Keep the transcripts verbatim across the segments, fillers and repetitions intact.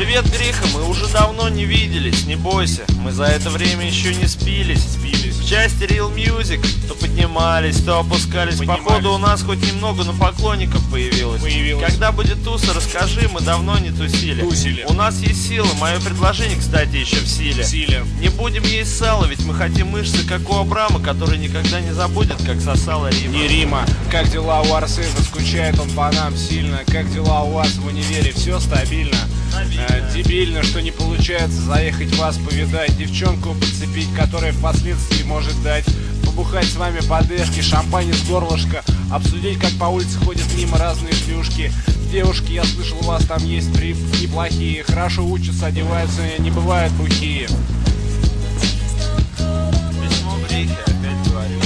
Привет, Гриха, мы уже давно не виделись, не бойся, мы за это время еще не спились. Спились. В части Real Music то поднимались, то опускались. Поднимались. Походу у нас хоть немного, но поклонников появилось. появилось. Когда будет туса, расскажи, мы давно не тусили. Тусили. У нас есть сила, мое предложение, кстати, еще в силе. В силе. Не будем есть сало, ведь мы хотим мышцы, как у Абрама, который никогда не забудет, как сосала Рима. Не Рима. Как дела у Арсена? Скучает он по нам сильно. Как дела у вас в универе? Все стабильно. Э, дебильно, что не получается заехать вас повидать, девчонку подцепить, которая впоследствии может дать, побухать с вами по дешке, шампань из горлышка, обсудить, как по улице ходят мимо разные шлюшки. Девушки, я слышал, у вас там есть три неплохие, хорошо учатся, одеваются, не бывают бухие. Письмо в Рихе, опять говорю.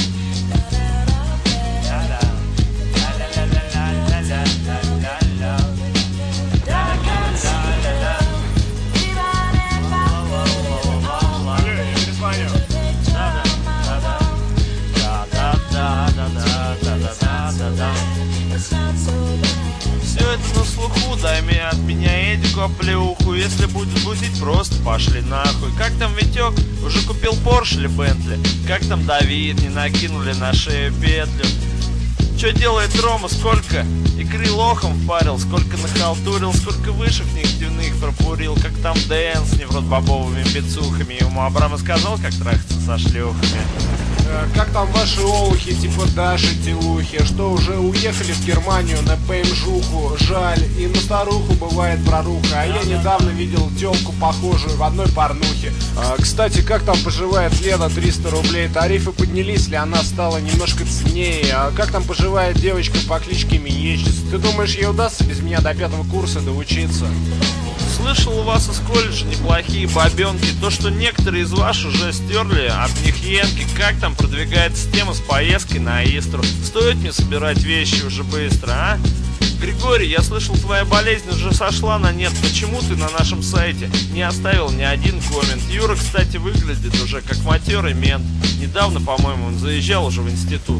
Все это на слуху, дай мне от меня Эдику оплеуху. Если будет бузить, просто пошли нахуй. Как там Витек? Уже купил Порш или Бентли? Как там Давид? Не накинули на шею петлю? Че делает Рома? Сколько икры лохом впарил, сколько нахалтурил, сколько вышек нефтяных пропурил. Как там Дэн с неврот бобовыми бицухами. Ему Абрама сказал, как трахаться со шлюхами. Как там ваши олухи, типа Даши, Телухи, что уже уехали в Германию на пеймжуху? Жаль, и на старуху бывает проруха. А я недавно видел тёлку похожую в одной порнухе. а, Кстати, как там поживает Лена? Триста рублей. Тарифы поднялись ли? Она стала немножко ценнее. А как там поживает девочка по кличке Минечница? Ты думаешь, ей удастся без меня до пятого курса доучиться? Слышал, у вас из колледжа неплохие бабенки. То, что некоторые из вас уже стерли об них енки. Как там продвигается тема с поездкой на Истру? Стоит мне собирать вещи уже быстро, а? Григорий, я слышал, твоя болезнь уже сошла на нет. Почему ты на нашем сайте не оставил ни один коммент? Юра, кстати, выглядит уже как матерый мент. Недавно, по-моему, он заезжал уже в институт.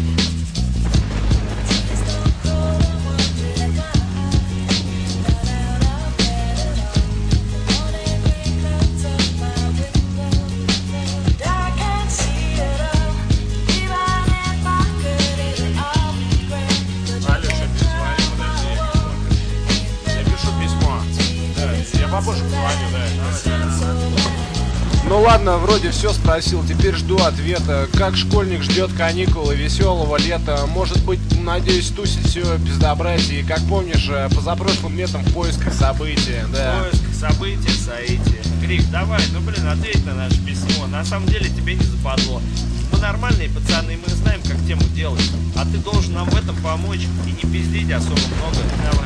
Ну ладно, вроде все спросил, теперь жду ответа. Как школьник ждет каникулы, веселого лета. Может быть, надеюсь, тусить все безобразие. Как помнишь, позапрошлым летом в поисках события, да. В поисках события, соития. Гриф, давай, ну блин, ответь на наше письмо. На самом деле тебе не западло. Мы нормальные пацаны, мы знаем, как тему делать. А ты должен нам в этом помочь и не пиздить особо много. Давай.